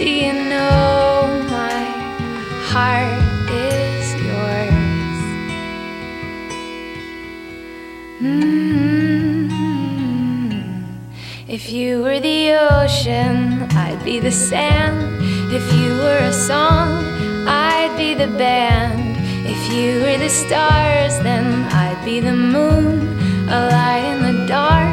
Do you know my heart is yours? If you were the ocean, I'd be the sand. If you were a song, I'd be the band. If you were the stars, then I'd be the moon, a light in the dark.